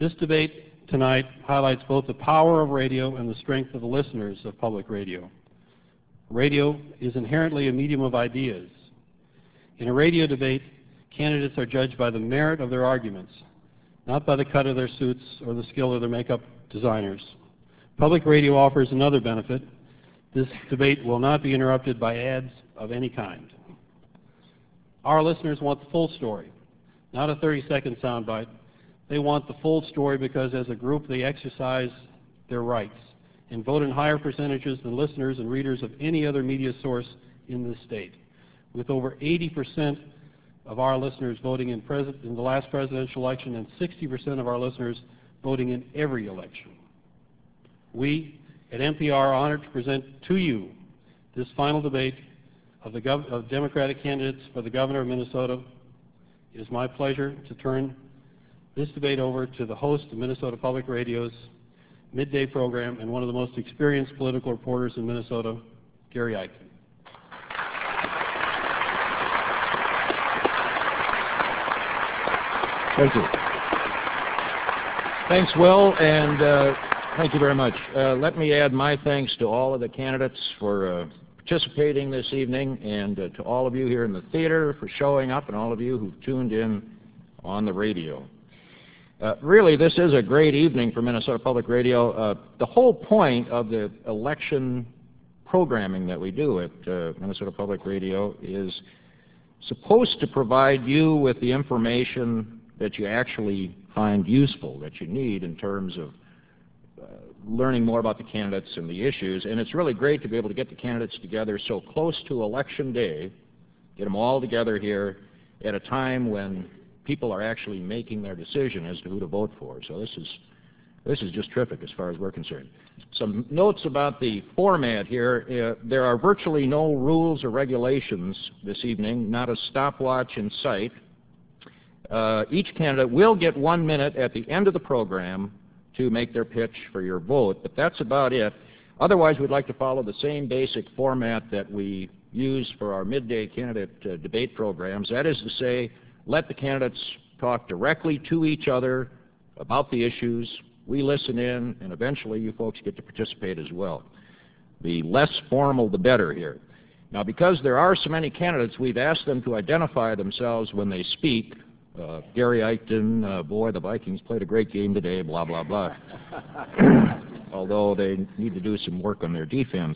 This debate tonight highlights both the power of radio and the strength of the listeners of public radio. Radio is inherently a medium of ideas. In a radio debate, candidates are judged by the merit of their arguments, not by the cut of their suits or the skill of their makeup designers. Public radio offers another benefit. This debate will not be interrupted by ads of any kind. Our listeners want the full story, not a 30-second soundbite. They want the full story because as a group they exercise their rights and vote in higher percentages than listeners and readers of any other media source in this state, with over 80% of our listeners voting in the last presidential election and 60% of our listeners voting in every election. We at NPR are honored to present to you this final debate of Democratic candidates for the governor of Minnesota. It is my pleasure to turn this debate over to the host of Minnesota Public Radio's midday program and one of the most experienced political reporters in Minnesota, Gary Eichten. Thank you. Thanks, Will, and thank you very much. Let me add my thanks to all of the candidates for participating this evening, and to all of you here in the theater for showing up, and all of you who've tuned in on the radio. Really, this is a great evening for Minnesota Public Radio. The whole point of the election programming that we do at Minnesota Public Radio is supposed to provide you with the information that you actually find useful, that you need in terms of learning more about the candidates and the issues. And it's really great to be able to get the candidates together so close to Election Day, get them all together here at a time when people are actually making their decision as to who to vote for. So this is just terrific as far as we're concerned. Some notes about the format here. There are virtually no rules or regulations this evening, not a stopwatch in sight. Each candidate will get 1 minute at the end of the program to make their pitch for your vote, but that's about it. Otherwise, we'd like to follow the same basic format that we use for our midday candidate debate programs. That is to say, let the candidates talk directly to each other about the issues. We listen in, and eventually you folks get to participate as well. The less formal, the better here. Now, because there are so many candidates, we've asked them to identify themselves when they speak. Gary Eichten, boy, the Vikings played a great game today, blah, blah, blah. Although they need to do some work on their defense.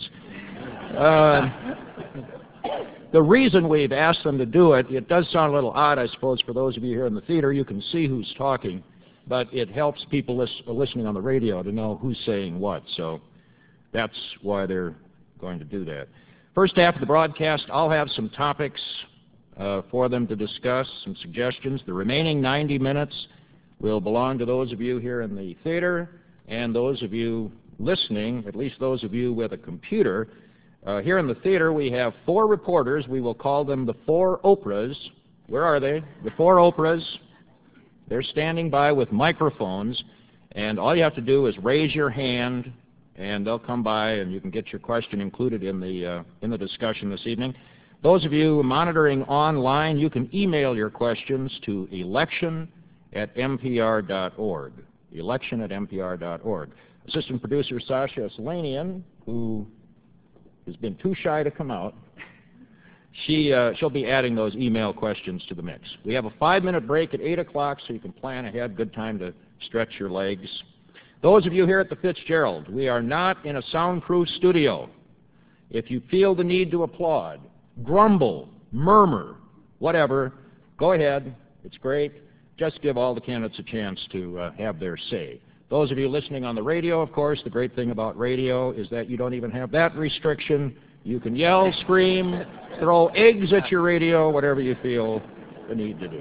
The reason we've asked them to do it, it does sound a little odd, I suppose, for those of you here in the theater. You can see who's talking, but it helps people listening on the radio to know who's saying what. So that's why they're going to do that. First half of the broadcast, I'll have some topics for them to discuss, some suggestions. The remaining 90 minutes will belong to those of you here in the theater and those of you listening, at least those of you with a computer. Here in the theater we have 4 reporters. We will call them the 4 Oprahs. Where are they? The 4 Oprahs. They're standing by with microphones, and all you have to do is raise your hand, and they'll come by and you can get your question included in the discussion this evening. Those of you monitoring online, you can email your questions to election@npr.org. Election@npr.org. Assistant producer Sasha Selanian, who has been too shy to come out, she'll be adding those email questions to the mix. We have a 5-minute break at 8 o'clock, so you can plan ahead. Good time to stretch your legs. Those of you here at the Fitzgerald, we are not in a soundproof studio. If you feel the need to applaud, grumble, murmur, whatever, go ahead. It's great. Just give all the candidates a chance to have their say. Those of you listening on the radio, of course, the great thing about radio is that you don't even have that restriction. You can yell, scream, throw eggs at your radio, whatever you feel the need to do.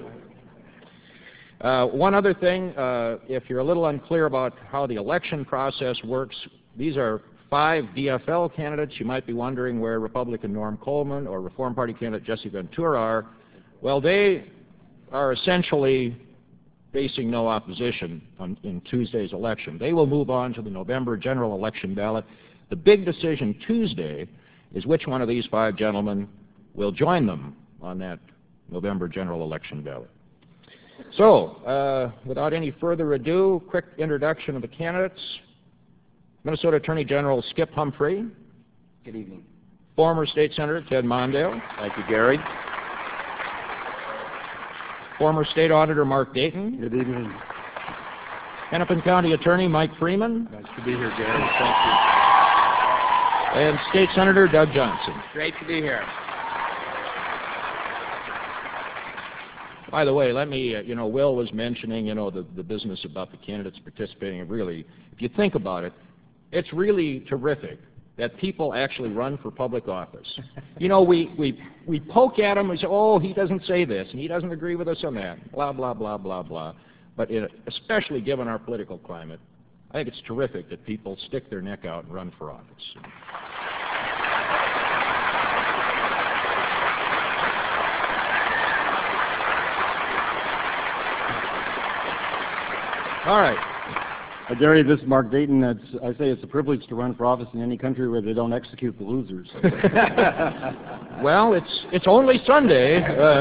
One other thing, if you're a little unclear about how the election process works, these are 5 DFL candidates. You might be wondering where Republican Norm Coleman or Reform Party candidate Jesse Ventura are. Well, they are essentially facing no opposition in Tuesday's election. They will move on to the November general election ballot. The big decision Tuesday is which one of these 5 gentlemen will join them on that November general election ballot. So, without any further ado, quick introduction of the candidates. Minnesota Attorney General Skip Humphrey. Good evening. Former State Senator Ted Mondale. Thank you, Gary. Former State Auditor Mark Dayton. Good evening. Hennepin County Attorney Mike Freeman. Nice to be here, Gary. Thank you. And State Senator Doug Johnson. Great to be here. By the way, let me, Will was mentioning, the business about the candidates participating. Really, if you think about it, it's really terrific that people actually run for public office. We poke at them and say, oh, he doesn't say this, and he doesn't agree with us on that, blah, blah, blah, blah, blah. But especially given our political climate, I think it's terrific that people stick their neck out and run for office. All right. Gary, this is Mark Dayton. I say it's a privilege to run for office in any country where they don't execute the losers. Well, it's only Sunday.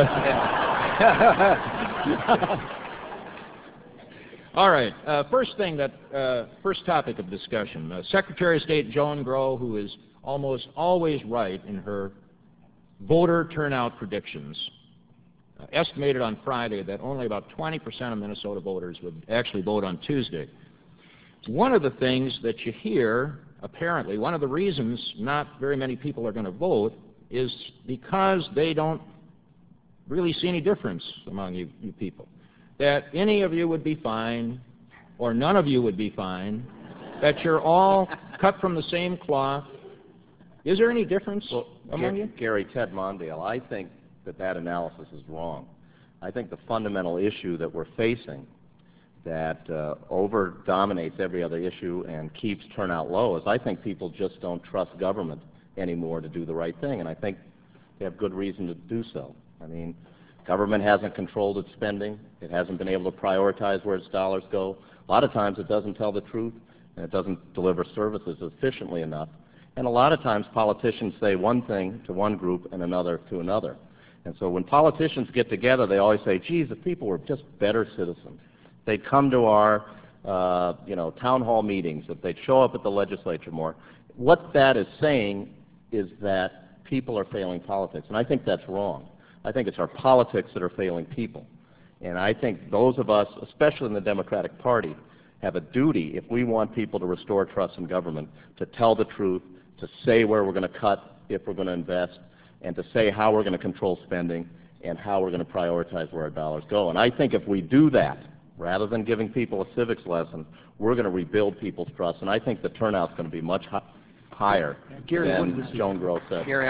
All right. First topic of discussion. Secretary of State Joan Grow, who is almost always right in her voter turnout predictions, estimated on Friday that only about 20% of Minnesota voters would actually vote on Tuesday. One of the things that you hear, apparently, one of the reasons not very many people are going to vote is because they don't really see any difference among you people. That any of you would be fine, or none of you would be fine, that you're all cut from the same cloth. Is there any difference among you? Gary, Ted Mondale, I think that analysis is wrong. I think the fundamental issue that we're facing that over-dominates every other issue and keeps turnout low is I think people just don't trust government anymore to do the right thing, and I think they have good reason to do so. I mean, government hasn't controlled its spending. It hasn't been able to prioritize where its dollars go. A lot of times it doesn't tell the truth, and it doesn't deliver services efficiently enough. And a lot of times politicians say one thing to one group and another to another. And so when politicians get together, they always say, geez, if people were just better citizens, they'd come to our town hall meetings, if they'd show up at the legislature more. What that is saying is that people are failing politics, and I think that's wrong. I think it's our politics that are failing people. And I think those of us, especially in the Democratic Party, have a duty, if we want people to restore trust in government, to tell the truth, to say where we're going to cut if we're going to invest, and to say how we're going to control spending and how we're going to prioritize where our dollars go. And I think if we do that, rather than giving people a civics lesson, we're going to rebuild people's trust. And I think the turnout's going to be much higher than Joan Grow said. Gary,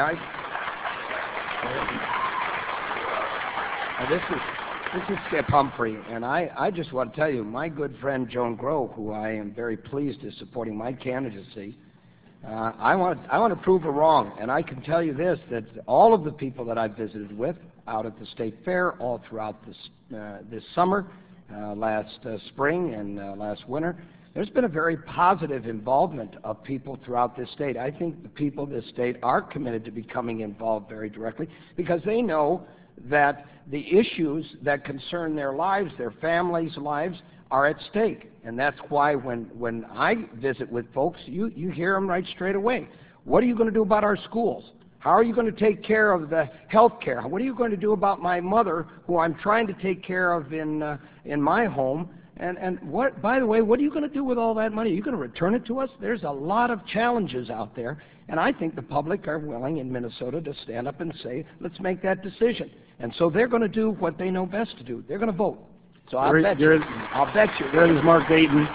this is Skip Humphrey, and I just want to tell you, my good friend Joan Grow, who I am very pleased is supporting my candidacy, I want to prove her wrong. And I can tell you this, that all of the people that I've visited with out at the State Fair all throughout this summer, last spring and last winter, there's been a very positive involvement of people throughout this state. I think the people of this state are committed to becoming involved very directly because they know that the issues that concern their lives, their families' lives, are at stake. And that's why when I visit with folks, you hear them right straight away. What are you going to do about our schools? How are you going to take care of the health care? What are you going to do about my mother, who I'm trying to take care of in my home? And what, by the way, what are you going to do with all that money? Are you going to return it to us? There's a lot of challenges out there, and I think the public are willing in Minnesota to stand up and say, let's make that decision. And so they're going to do what they know best to do. They're going to vote. So I'll bet you. Here is Mark Dayton.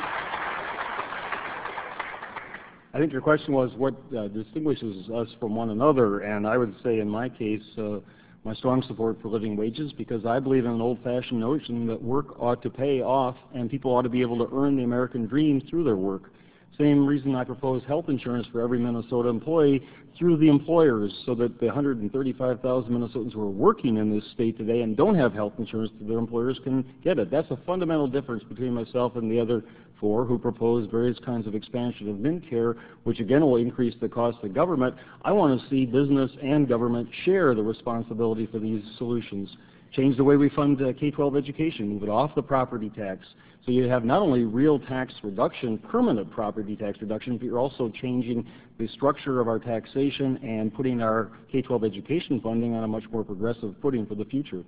I think your question was what distinguishes us from one another, and I would say in my case, my strong support for living wages, because I believe in an old-fashioned notion that work ought to pay off and people ought to be able to earn the American dream through their work. Same reason I propose health insurance for every Minnesota employee through the employers, so that the 135,000 Minnesotans who are working in this state today and don't have health insurance through their employers can get it. That's a fundamental difference between myself and the other four who propose various kinds of expansion of MnCare, which again will increase the cost of government. I want to see business and government share the responsibility for these solutions. change the way we fund K-12 education, move it off the property tax. So you have not only real tax reduction, permanent property tax reduction, but you're also changing the structure of our taxation and putting our K-12 education funding on a much more progressive footing for the future.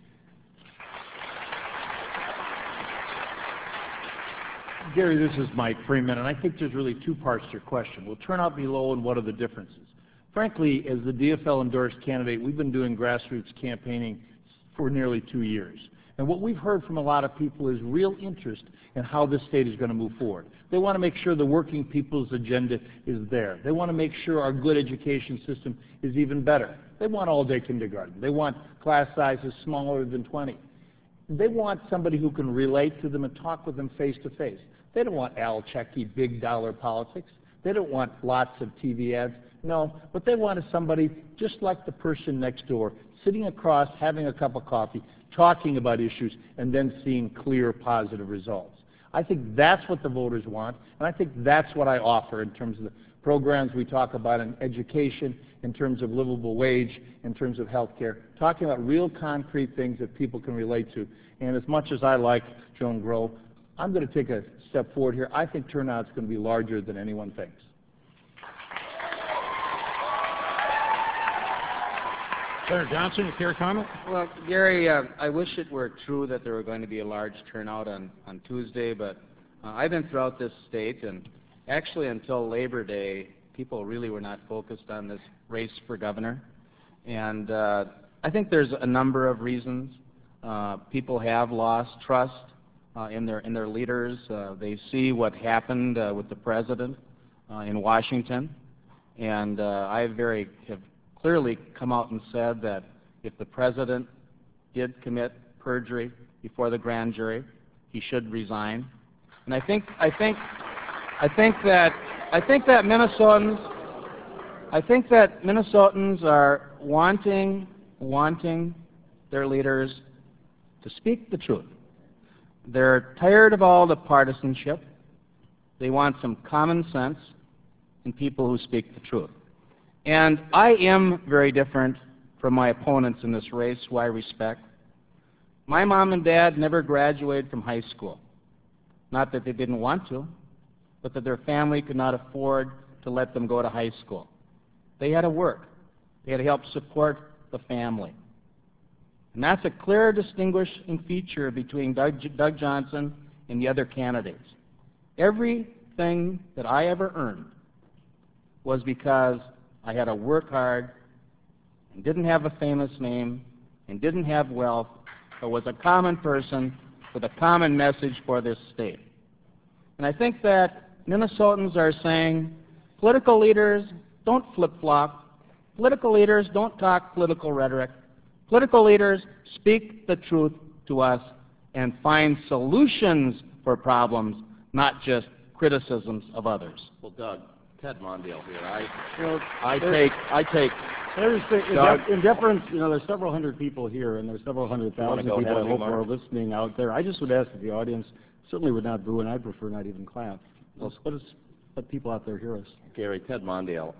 Gary, this is Mike Freeman, and I think there's really two parts to your question. Will turnout be low, and what are the differences? Frankly, as the DFL endorsed candidate, we've been doing grassroots campaigning for nearly 2 years. And what we've heard from a lot of people is real interest in how this state is going to move forward. They want to make sure the working people's agenda is there. They want to make sure our good education system is even better. They want all-day kindergarten. They want class sizes smaller than 20. They want somebody who can relate to them and talk with them face to face. They don't want Al Checky, big dollar politics. They don't want lots of TV ads. No, what they want is somebody just like the person next door, sitting across, having a cup of coffee, talking about issues, and then seeing clear, positive results. I think that's what the voters want, and I think that's what I offer in terms of the programs we talk about in education, in terms of livable wage, in terms of health care, talking about real concrete things that people can relate to. And as much as I like Joan Grow, I'm going to take a step forward here. I think turnout's going to be larger than anyone thinks. Senator Johnson, you care to comment? Well, Gary, I wish it were true that there were going to be a large turnout on Tuesday, but I've been throughout this state, and actually until Labor Day, people really were not focused on this race for governor. And I think there's a number of reasons. People have lost trust in their leaders. They see what happened with the president in Washington, and I have clearly come out and said that if the president did commit perjury before the grand jury, he should resign. And I think that Minnesotans are wanting their leaders to speak the truth. They're tired of all the partisanship. They want some common sense in people who speak the truth. And I am very different from my opponents in this race, who I respect. My mom and dad never graduated from high school. Not that they didn't want to, but that their family could not afford to let them go to high school. They had to work. They had to help support the family. And that's a clear distinguishing feature between Doug Johnson and the other candidates. Everything that I ever earned was because I had to work hard and didn't have a famous name and didn't have wealth, but was a common person with a common message for this state. And I think that Minnesotans are saying, political leaders don't flip-flop. Political leaders don't talk political rhetoric. Political leaders speak the truth to us and find solutions for problems, not just criticisms of others. Well, Doug, Ted Mondale here. In deference, there's several hundred people here, and there's several hundred thousand people I hope are listening out there. I just would ask that the audience certainly would not boo, and I'd prefer not even clap. Let people out there hear us. Gary, Ted Mondale.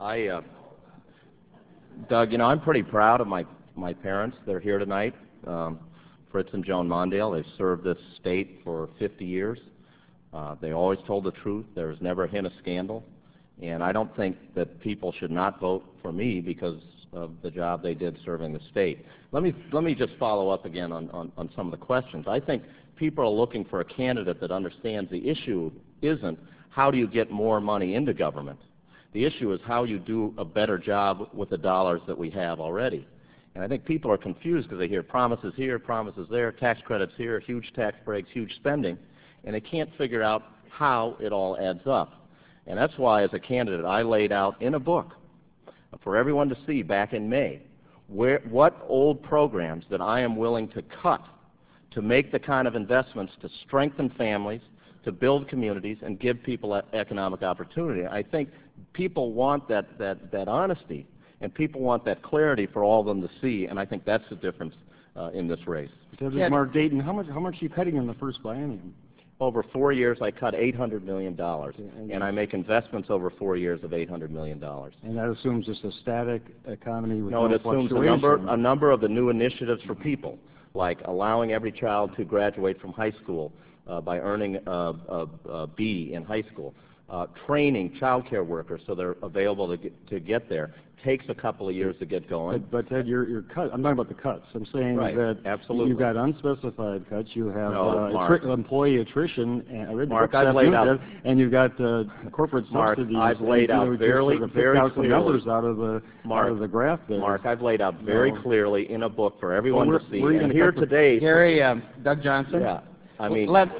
Doug, I'm pretty proud of my parents. They're here tonight. Fritz and Joan Mondale. They've served this state for 50 years. They always told the truth. There was never a hint of scandal. And I don't think that people should not vote for me because of the job they did serving the state. Let me just follow up again on some of the questions. I think people are looking for a candidate that understands the issue isn't how do you get more money into government. The issue is how you do a better job with the dollars that we have already. And I think people are confused because they hear promises here, promises there, tax credits here, huge tax breaks, huge spending, and they can't figure out how it all adds up. And that's why, as a candidate, I laid out in a book for everyone to see back in May what old programs that I am willing to cut to make the kind of investments to strengthen families, to build communities, and give people economic opportunity. I think people want that honesty, and people want that clarity for all of them to see, and I think that's the difference in this race. Mark Dayton, how much are you cutting in the first biennium? Over 4 years, I cut $800 million, and I make investments over 4 years of $800 million. And that assumes just a static economy with no, it assumes a number of the new initiatives for people. like allowing every child to graduate from high school by earning a B in high school, training child care workers so they're available to get there. Takes a couple of years to get going. But Ted, you're cut. I'm talking about the cuts. I'm saying Right, that absolutely. you've got unspecified cuts. You have No, Mark. employee attrition, Mark, I've laid out. And you've got corporate Mark, subsidies. I've laid out very, very out some clearly. numbers out of the graph there. Mark, I've laid out very clearly in a book for everyone Well, to see. we're And gonna here cut the- today, Gary, Doug Johnson. yeah, I mean, let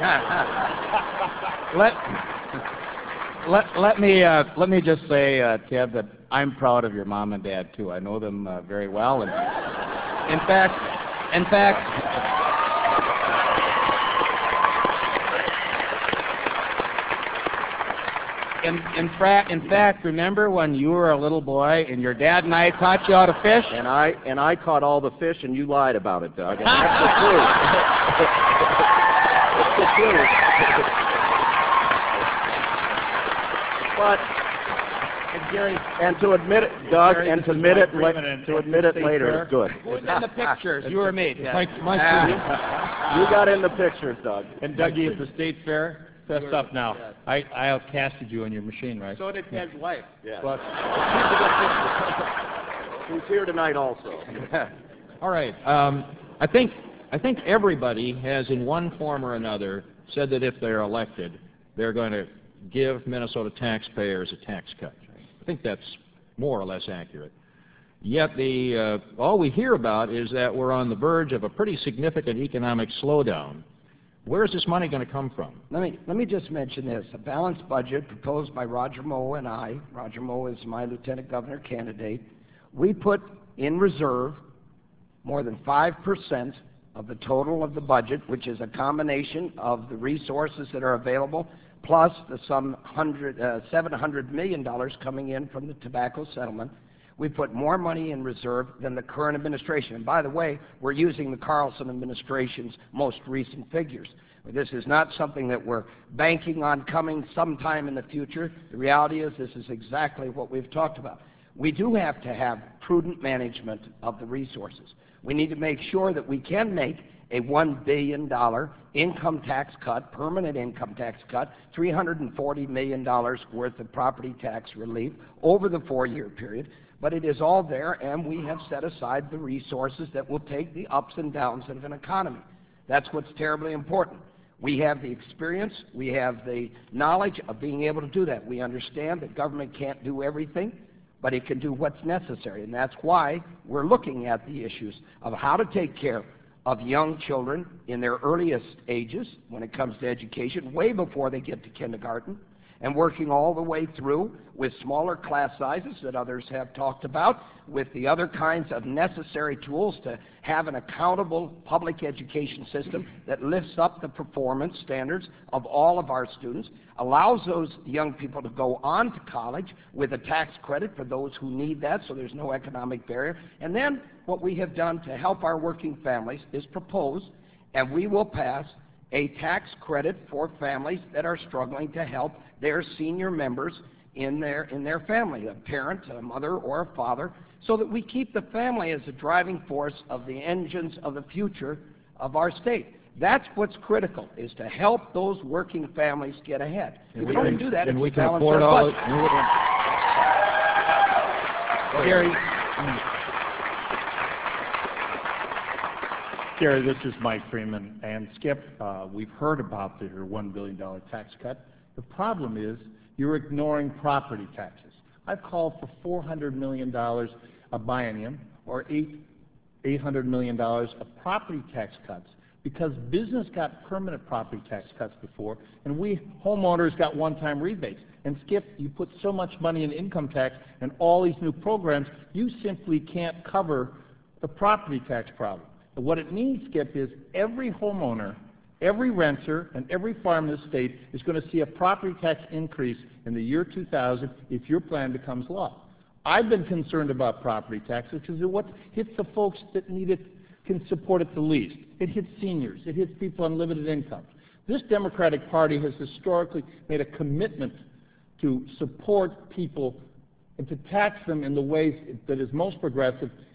me just say, Ted, that I'm proud of your mom and dad too. I know them very well, and in fact, in fact, remember when you were a little boy and your dad and I taught you how to fish? and I caught all the fish, and you lied about it, Doug. And that's the truth. It's the truth. But and to admit it, Doug, Gary, and this to is admit Mike it, Freeman and to admit it State later Fair. is good. Who's in the pictures? You or me? Ted? You got in the pictures, Doug. And Dougie, at the State Fair, fess up now. I outcasted you on your machine, right? So did Ted's wife. Yeah. But, Who's here tonight also. All right. I think everybody has, in one form or another, said that if they're elected, they're going to give Minnesota taxpayers a tax cut. I think that's more or less accurate. Yet all we hear about is that we're on the verge of a pretty significant economic slowdown. Where is this money going to come from? Let me just mention this. A balanced budget proposed by Roger Moe and I. Roger Moe is my lieutenant governor candidate. We put in reserve more than 5% of the total of the budget, which is a combination of the resources that are available, plus the some $700 million coming in from the tobacco settlement. We put more money in reserve than the current administration. And by the way, we're using the Carlson administration's most recent figures. This is not something that we're banking on coming sometime in the future. The reality is this is exactly what we've talked about. We do have to have prudent management of the resources. We need to make sure that we can make a $1 billion income tax cut, permanent income tax cut, $340 million worth of property tax relief over the 4-year period. But it is all there, and we have set aside the resources that will take the ups and downs of an economy. That's what's terribly important. We have the experience, we have the knowledge of being able to do that. We understand that government can't do everything, but it can do what's necessary. And that's why we're looking at the issues of how to take care of young children in their earliest ages when it comes to education, way before they get to kindergarten, and working all the way through with smaller class sizes that others have talked about, with the other kinds of necessary tools to have an accountable public education system that lifts up the performance standards of all of our students, allows those young people to go on to college with a tax credit for those who need that so there's no economic barrier. And then what we have done to help our working families is propose, and we will pass a tax credit for families that are struggling to help their senior members in their family, a parent, a mother, or a father, so that we keep the family as a driving force of the engines of the future of our state. That's what's critical, is to help those working families get ahead. If we don't do that, and it's we a can balance afford of all budget. Gary, Gary, this is Mike Freeman. And Skip, we've heard about your $1 billion tax cut. The problem is you're ignoring property taxes. I've called for $400 million a biennium, or $800 million of property tax cuts, because business got permanent property tax cuts before, and we homeowners got one-time rebates. And Skip, you put so much money in income tax and all these new programs, you simply can't cover the property tax problem. And what it means, Skip, is every homeowner, every renter, and every farm in the state is going to see a property tax increase in the year 2000 if your plan becomes law. I've been concerned about property taxes because what hits the folks that need it, can support it the least. It hits seniors. It hits people on limited incomes. This Democratic Party has historically made a commitment to support people and to tax them in the ways that is most progressive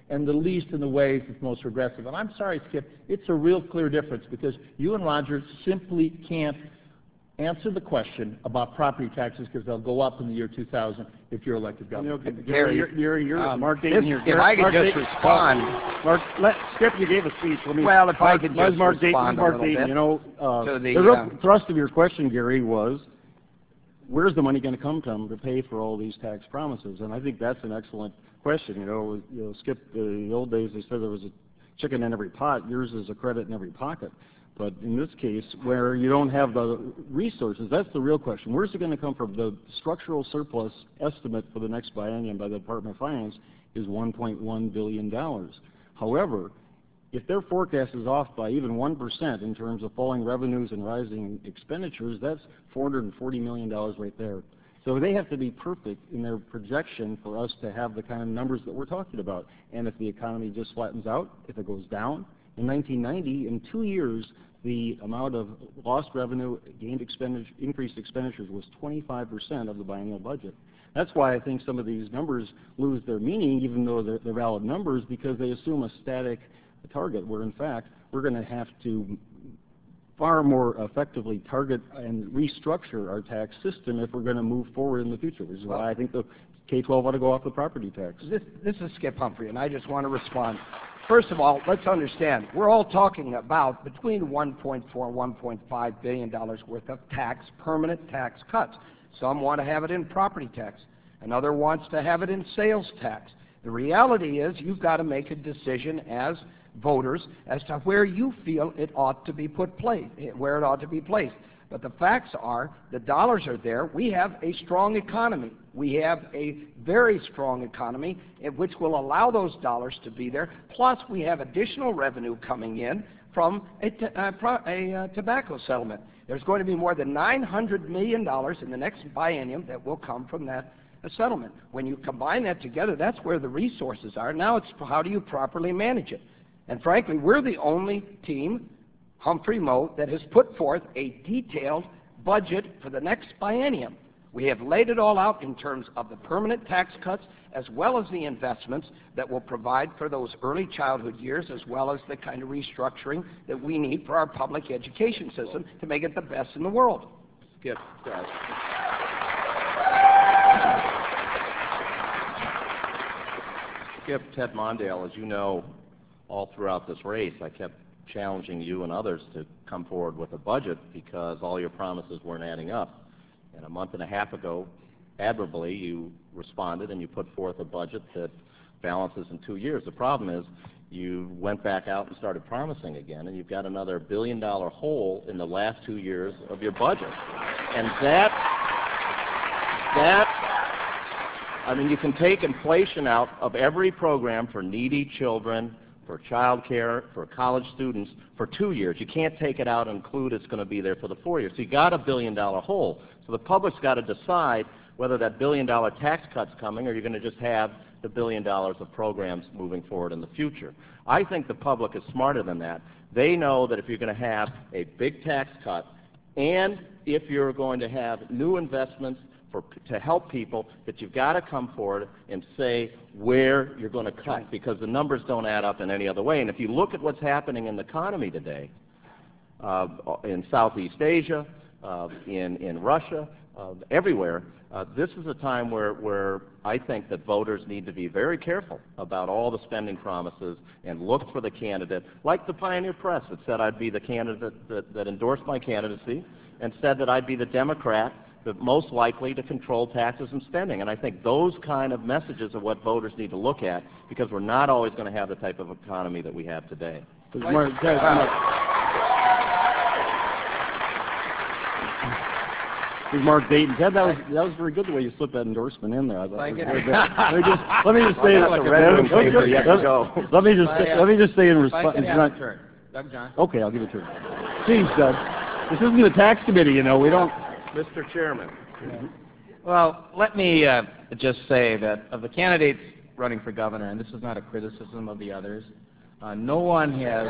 and the least in the ways that's most regressive. And I'm sorry, Skip, it's a real clear difference because you and Roger simply can't answer the question about property taxes because they'll go up in the year 2000 if you're elected governor. Gary, Mark Dayton here. if I could just respond. Mark, Skip, you gave a speech. Let me, Well, if I could just Mark respond Dayton, a little bit you know, to the real thrust of your question, Gary, was where's the money going to come from to pay for all these tax promises? And I think that's an excellent question. You know, Skip, the old days they said there was a chicken in every pot. Yours is a credit in every pocket. But in this case, where you don't have the resources, that's the real question. Where's it going to come from? The structural surplus estimate for the next biennium by the Department of Finance is $1.1 billion. However, if their forecast is off by even 1% in terms of falling revenues and rising expenditures, that's $440 million right there. So they have to be perfect in their projection for us to have the kind of numbers that we're talking about. And if the economy just flattens out, if it goes down, in 1990, in 2 years, the amount of lost revenue, gained expenditure, increased expenditures was 25% of the biennial budget. That's why I think some of these numbers lose their meaning, even though they're valid numbers, because they assume a static target, where in fact we're going to have to far more effectively target and restructure our tax system if we're going to move forward in the future, which is why I think the K-12 ought to go off the property tax. This is Skip Humphrey, and I just want to respond. First of all, let's understand, we're all talking about between $1.4 and $1.5 billion worth of permanent tax cuts. Some want to have it in property tax. Another wants to have it in sales tax. The reality is you've got to make a decision as voters as to where you feel it ought to be where it ought to be placed. But the facts are the dollars are there. We have a strong economy. We have a very strong economy which will allow those dollars to be there. Plus, we have additional revenue coming in from a tobacco settlement. There's going to be more than $900 million in the next biennium that will come from that settlement. When you combine that together, that's where the resources are. Now it's how do you properly manage it? And frankly, we're the only team, Humphrey Moe, that has put forth a detailed budget for the next biennium. We have laid it all out in terms of the permanent tax cuts as well as the investments that will provide for those early childhood years as well as the kind of restructuring that we need for our public education system to make it the best in the world. Skip, Ted Mondale, as you know, all throughout this race, I kept challenging you and others to come forward with a budget because all your promises weren't adding up. And a month and a half ago, admirably, you responded and you put forth a budget that balances in 2 years. The problem is you went back out and started promising again, and you've got another $1 billion hole in the last 2 years of your budget. And I mean, you can take inflation out of every program for needy children, for child care, for college students for 2 years. You can't take it out and include it's going to be there for the 4 years. So you got a $1 billion hole. So the public's got to decide whether that $1 billion tax cut's coming or you're going to just have the $1 billion of programs moving forward in the future. I think the public is smarter than that. They know that if you're going to have a big tax cut and if you're going to have new investments to help people, that you've got to come forward and say where you're going to cut, because the numbers don't add up in any other way. And if you look at what's happening in the economy today, in Southeast Asia, in Russia, everywhere, this is a time where I think that voters need to be very careful about all the spending promises and look for the candidate, like the Pioneer Press that said I'd be the candidate that endorsed my candidacy and said that I'd be the Democrat but most likely to control taxes and spending. And I think those kind of messages are what voters need to look at, because we're not always going to have the type of economy that we have today. Mark Dayton. Ted, that was very good the way you slipped that endorsement in there. Let me just say in response. Doug Johnson. Okay, I'll give it to him. Jeez, Doug. This isn't the tax committee, you know. We don't. Mr. Chairman. Well, let me just say that of the candidates running for governor, and this is not a criticism of the others, no one has.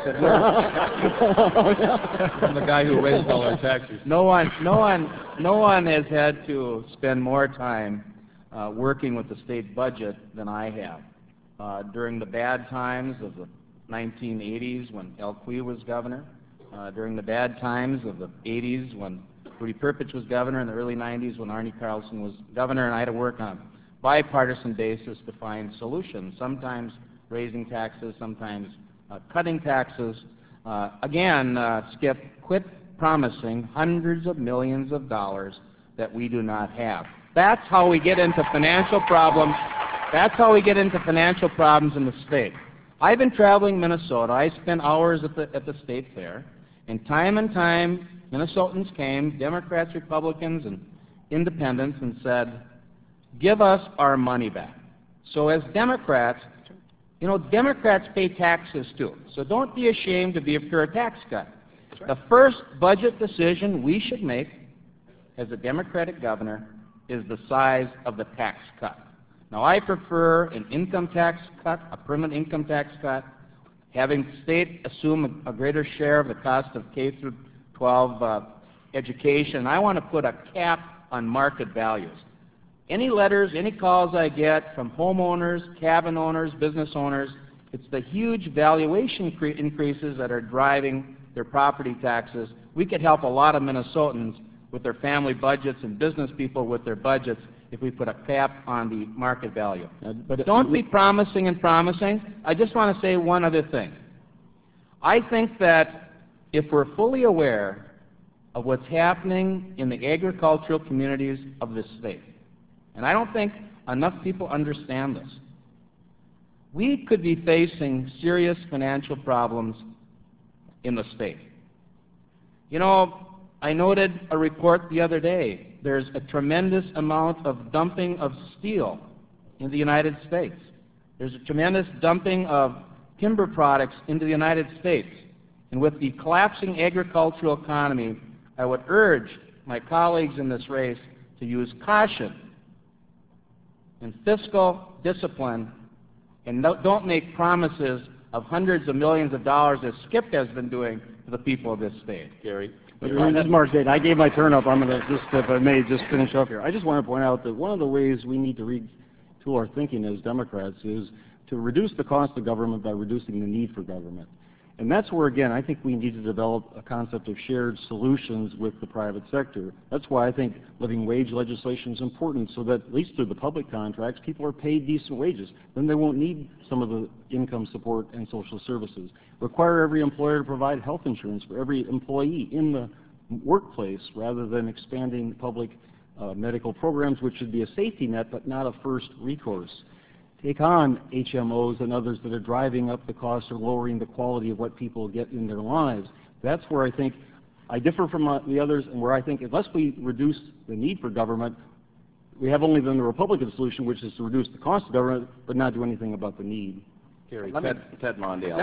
I'm the guy who raised all our taxes. No one has had to spend more time working with the state budget than I have. during the bad times of the 1980s when Al Quie was governor, during the bad times of the 80s when Rudy Perpich was governor, in the early 90s when Arnie Carlson was governor, and I had to work on a bipartisan basis to find solutions, sometimes raising taxes, sometimes cutting taxes. Again, Skip, quit promising hundreds of millions of dollars that we do not have. That's how we get into financial problems. That's how we get into financial problems in the state. I've been traveling Minnesota. I spent hours at the state fair, and time, Minnesotans came, Democrats, Republicans, and independents, and said, give us our money back. So as Democrats, you know, Democrats pay taxes too. So don't be ashamed to be for a tax cut. The first budget decision we should make as a Democratic governor is the size of the tax cut. Now, I prefer an income tax cut, a permanent income tax cut, having the state assume a greater share of the cost of K through 12 education. I want to put a cap on market values. Any letters, any calls I get from homeowners, cabin owners, business owners, it's the huge valuation increases that are driving their property taxes. We could help a lot of Minnesotans with their family budgets and business people with their budgets if we put a cap on the market value. But don't be promising and promising. I just want to say one other thing. I think that if we're fully aware of what's happening in the agricultural communities of this state, and I don't think enough people understand this, we could be facing serious financial problems in the state. You know, I noted a report the other day. There's a tremendous amount of dumping of steel in the United States. There's a tremendous dumping of timber products into the United States. And with the collapsing agricultural economy, I would urge my colleagues in this race to use caution and fiscal discipline, and don't make promises of hundreds of millions of dollars as Skip has been doing to the people of this state. Gary? This is Mark Dayton. I gave my turn up. I'm going to just, if I may, just finish up here. I just want to point out that one of the ways we need to retool our thinking as Democrats is to reduce the cost of government by reducing the need for government. And that's where, again, I think we need to develop a concept of shared solutions with the private sector. That's why I think living wage legislation is important, so that at least through the public contracts, people are paid decent wages. Then they won't need some of the income support and social services. Require every employer to provide health insurance for every employee in the workplace, rather than expanding public medical programs, which should be a safety net but not a first recourse. Take on HMOs and others that are driving up the cost or lowering the quality of what people get in their lives. That's where I think I differ from the others, and where I think unless we reduce the need for government, we have only then the Republican solution, which is to reduce the cost of government but not do anything about the need. Gary, Ted Mondale,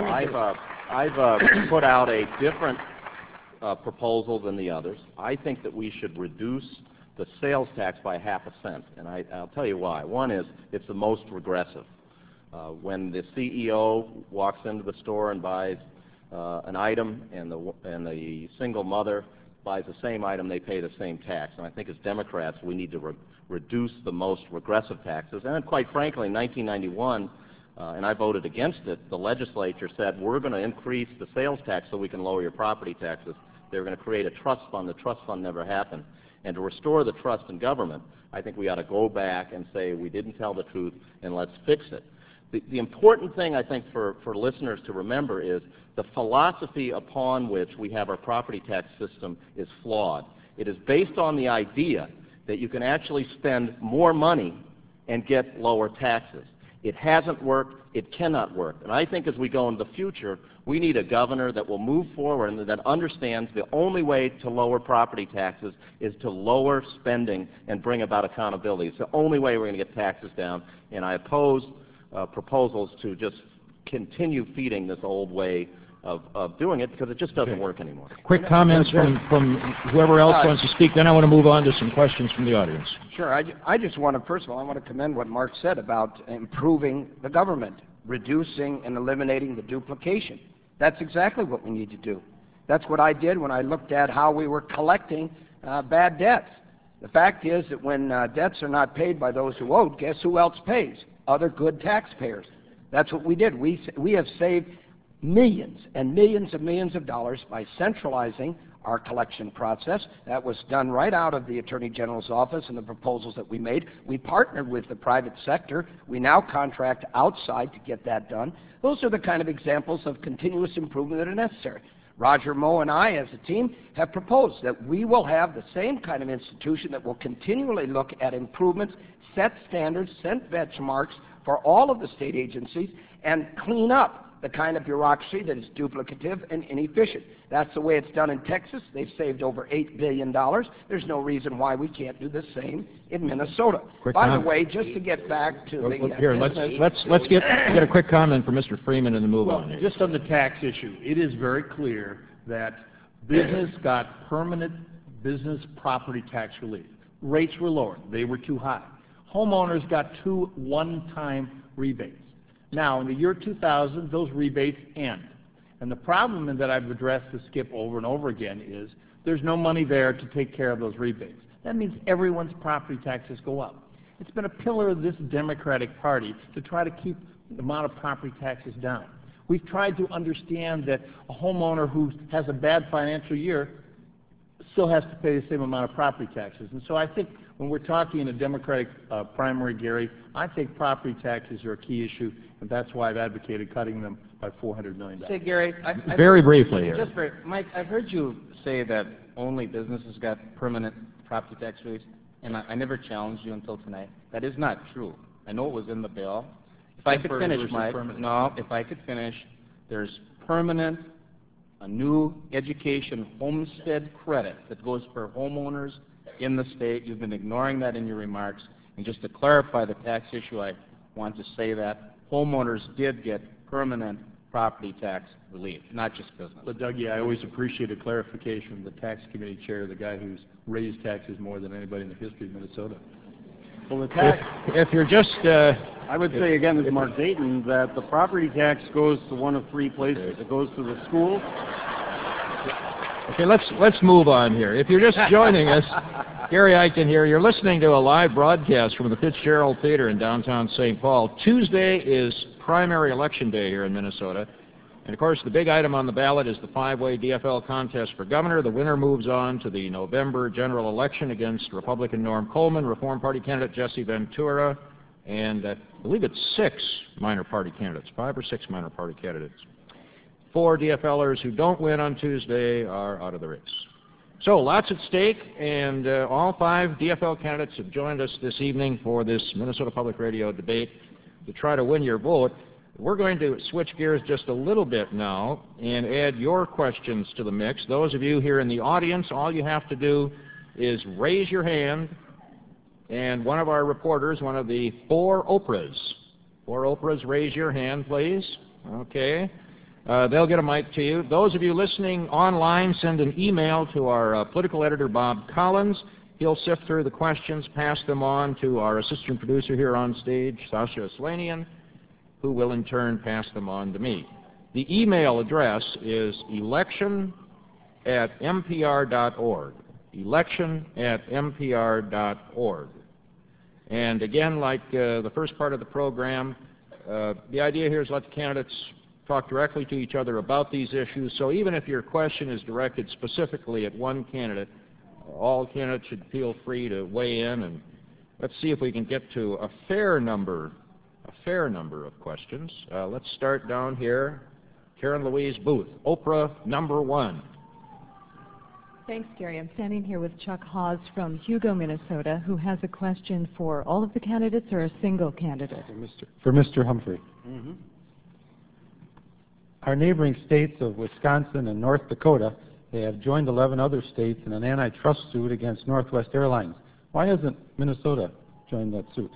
I've put out a different proposal than the others. I think that we should reduce the sales tax by ½ cent, and I'll tell you why. One is it's the most regressive. When the CEO walks into the store and buys an item, and the single mother buys the same item, they pay the same tax. And I think as Democrats, we need to reduce the most regressive taxes. And quite frankly, in 1991, and I voted against it, the legislature said, we're going to increase the sales tax so we can lower your property taxes. They were going to create a trust fund. The trust fund never happened. And to restore the trust in government, I think we ought to go back and say we didn't tell the truth and let's fix it. The important thing I think for listeners to remember is the philosophy upon which we have our property tax system is flawed. It is based on the idea that you can actually spend more money and get lower taxes. It hasn't worked. It cannot work. And I think as we go into the future, we need a governor that will move forward and that understands the only way to lower property taxes is to lower spending and bring about accountability. It's the only way we're going to get taxes down. And I oppose proposals to just continue feeding this old way of doing it, because it just doesn't work anymore. Quick comments from whoever else wants to speak, then I want to move on to some questions from the audience. Sure. I just want to, first of all, I want to commend what Mark said about improving the government, reducing and eliminating the duplication. That's exactly what we need to do. That's what I did when I looked at how we were collecting bad debts. The fact is that when debts are not paid by those who owed, guess who else pays? Other good taxpayers. That's what we did. We have saved millions and millions of dollars by centralizing our collection process. That was done right out of the Attorney General's office and the proposals that we made. We partnered with the private sector. We now contract outside to get that done. Those are the kind of examples of continuous improvement that are necessary. Roger Moe and I, as a team, have proposed that we will have the same kind of institution that will continually look at improvements, set standards, set benchmarks for all of the state agencies, and clean up the kind of bureaucracy that is duplicative and inefficient. That's the way it's done in Texas. They've saved over $8 billion. There's no reason why we can't do the same in Minnesota. By the way, just to get back to the here, let's get a quick comment from Mr. Freeman and then move on. Just on the tax issue, it is very clear that business got permanent business property tax relief. Rates were lowered. They were too high. Homeowners got 2 one-time rebates. Now, in the year 2000, those rebates end. And the problem that I've addressed to Skip over and over again is there's no money there to take care of those rebates. That means everyone's property taxes go up. It's been a pillar of this Democratic Party to try to keep the amount of property taxes down. We've tried to understand that a homeowner who has a bad financial year still has to pay the same amount of property taxes. And so I think when we're talking in a Democratic primary, Gary, I think property taxes are a key issue, and that's why I've advocated cutting them by $400 million. Say, Gary, Very briefly here. Mike, I've heard you say that only businesses got permanent property tax relief, and I never challenged you until tonight. That is not true. I know it was in the bill. If I could finish, Mike. No, if I could finish, there's permanent, a new education homestead credit that goes for homeowners in the state. You've been ignoring that in your remarks. And just to clarify the tax issue, I want to say that homeowners did get permanent property tax relief, not just business. But Dougie, I always appreciate a clarification from the tax committee chair, the guy who's raised taxes more than anybody in the history of Minnesota. Well, the tax, if you're just... I would say again, this is Mark Dayton, that the property tax goes to one of 3 places. It goes to the school. Okay, let's move on here. If you're just joining us, Gary Eichten here. You're listening to a live broadcast from the Fitzgerald Theater in downtown St. Paul. Tuesday is primary election day here in Minnesota. And, of course, the big item on the ballot is the 5-way DFL contest for governor. The winner moves on to the November general election against Republican Norm Coleman, Reform Party candidate Jesse Ventura, and I believe it's 6 minor party candidates, 5 or 6 minor party candidates. 4 DFLers who don't win on Tuesday are out of the race. So lots at stake, and all 5 DFL candidates have joined us this evening for this Minnesota Public Radio debate to try to win your vote. We're going to switch gears just a little bit now and add your questions to the mix. Those of you here in the audience, all you have to do is raise your hand, and one of our reporters, one of the 4 Oprahs, raise your hand, please. Okay. They'll get a mic to you. Those of you listening online, send an email to our political editor, Bob Collins. He'll sift through the questions, pass them on to our assistant producer here on stage, Sasha Aslanian, who will in turn pass them on to me. The email address is election@mpr.org. Election@mpr.org. And again, like the first part of the program, the idea here is let the candidates talk directly to each other about these issues. So even if your question is directed specifically at one candidate, all candidates should feel free to weigh in, and let's see if we can get to a fair number of questions. Let's start down here. Karen Louise Booth, Oprah number 1. Thanks, Gary. I'm standing here with Chuck Hawes from Hugo, Minnesota, who has a question for all of the candidates or a single candidate. For Mr. Humphrey. Mm-hmm. Our neighboring states of Wisconsin and North Dakota, they have joined 11 other states in an antitrust suit against Northwest Airlines. Why hasn't Minnesota joined that suit?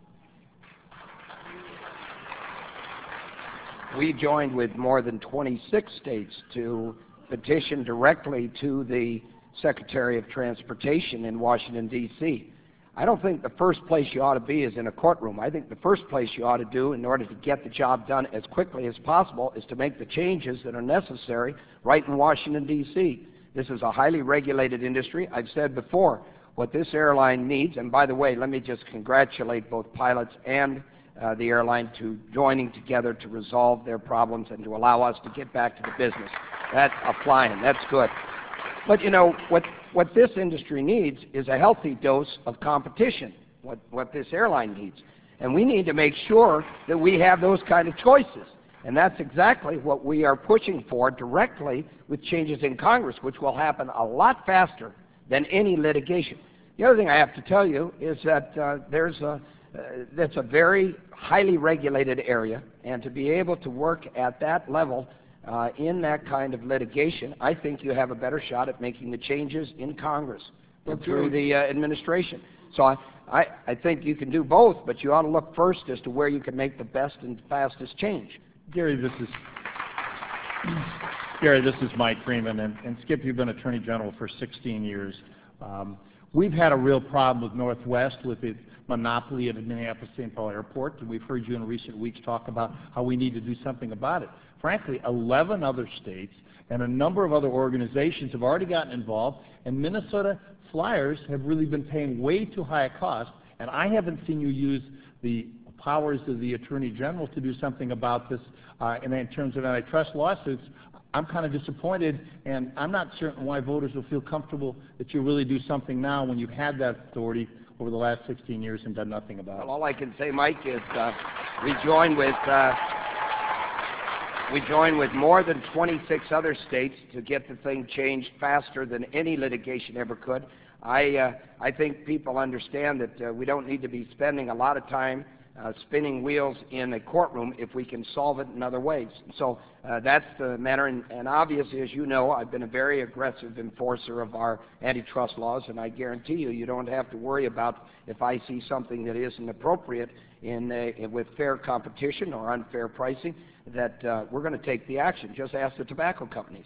We joined with more than 26 states to petition directly to the Secretary of Transportation in Washington, D.C. I don't think the first place you ought to be is in a courtroom. I think the first place you ought to do in order to get the job done as quickly as possible is to make the changes that are necessary right in Washington, D.C. This is a highly regulated industry. I've said before what this airline needs, and by the way, let me just congratulate both pilots and the airline to joining together to resolve their problems and to allow us to get back to the business. That's a flying. That's good. But you know, what this industry needs is a healthy dose of competition, what this airline needs. And we need to make sure that we have those kind of choices. And that's exactly what we are pushing for directly with changes in Congress, which will happen a lot faster than any litigation. The other thing I have to tell you is that that's a very highly regulated area, and to be able to work at that level in that kind of litigation, I think you have a better shot at making the changes in Congress through the administration. So I think you can do both, but you ought to look first as to where you can make the best and fastest change. Gary, this is Mike Freeman, and Skip, you've been Attorney General for 16 years. We've had a real problem with Northwest with its monopoly of Minneapolis-St. Paul Airport, and we've heard you in recent weeks talk about how we need to do something about it. Frankly, 11 other states and a number of other organizations have already gotten involved, and Minnesota flyers have really been paying way too high a cost, and I haven't seen you use the powers of the Attorney General to do something about this. And in terms of antitrust lawsuits, I'm kind of disappointed, and I'm not certain why voters will feel comfortable that you really do something now when you've had that authority over the last 16 years and done nothing about it. Well, all I can say, Mike, is we join with more than 26 other states to get the thing changed faster than any litigation ever could. I think people understand that we don't need to be spending a lot of time spinning wheels in a courtroom if we can solve it in other ways. So that's the matter, and obviously, as you know, I've been a very aggressive enforcer of our antitrust laws, and I guarantee you, you don't have to worry about if I see something that isn't appropriate with fair competition or unfair pricing, that we're going to take the action. Just ask the tobacco companies.